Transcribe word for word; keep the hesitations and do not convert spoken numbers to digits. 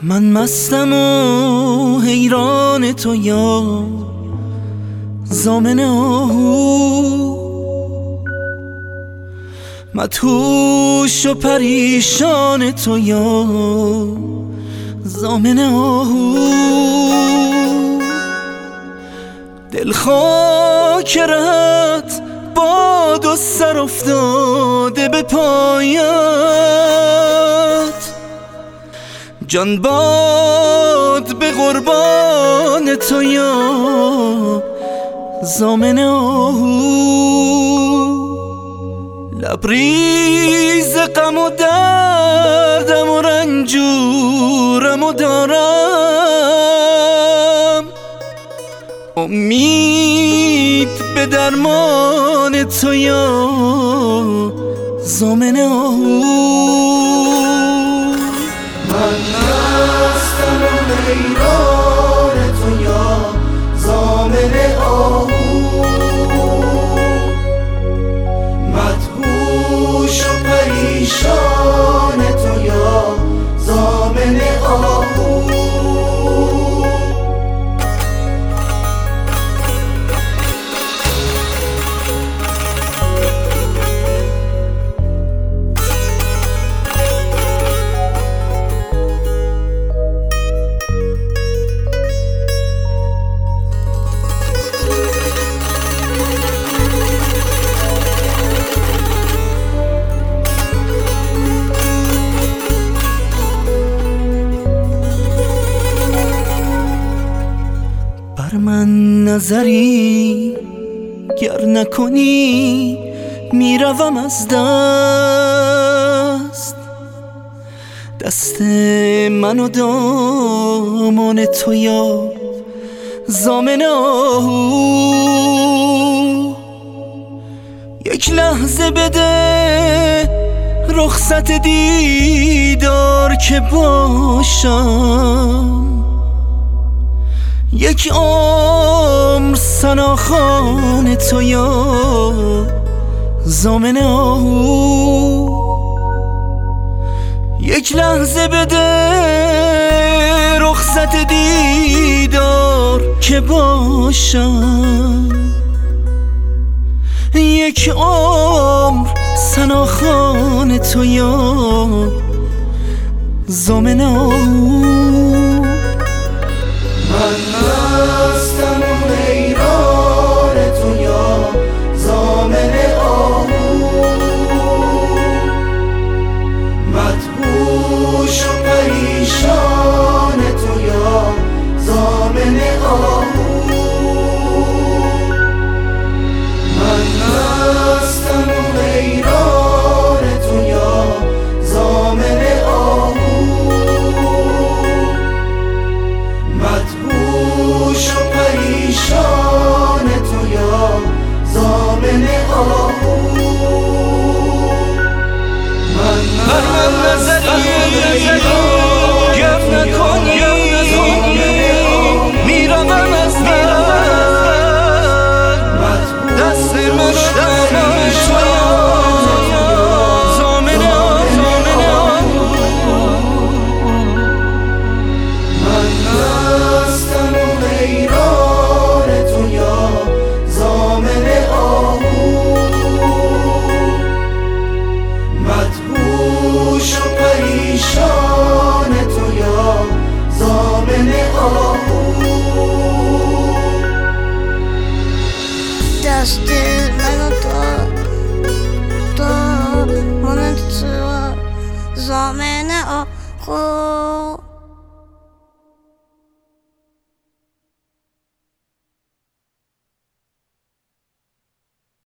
من مستم و حیران تو یا ضامن آهو، مدهوش و پریشان تو یا ضامن آهو. دل خاک رهت باد و سر افتاده به پایت، جان باد به قربان تو یا ضامن آهو. لبریز غم و دردم و رنجورم و دارم، امید به درمان تو یا ضامن آهو. من مستم و حیران تو یا ضامن آهو، مدهوش و پریشان تو یا ضامن آهو. بر من نظری گر نکنی میروم از دست، دست من و دامان تو یا ضامن آهو. یک لحظه بده رخصت دیدار که باشم، یک عمر ثناخوان تو یا ضامن آهو. یک لحظه بده رخصت دیدار که باشم، یک عمر ثناخوان تو یا ضامن آهو. من مستم و حیران تو یا ضامن آهو، مدهوش و پریشان تو یا ضامن آهو. من مستم و حیران تو یا ضامن آهو، مدهوش و پریشان تو یا ضامن آهو. من نظری گر نکنی میروم از دست، دست من دامان تو یا ضامن آهو. من مستم و حیران تو یا ضامن آهو، مدهوش و پریشان تو یا ضامن آهو. دست منو تا تا من تو ضامن آهو.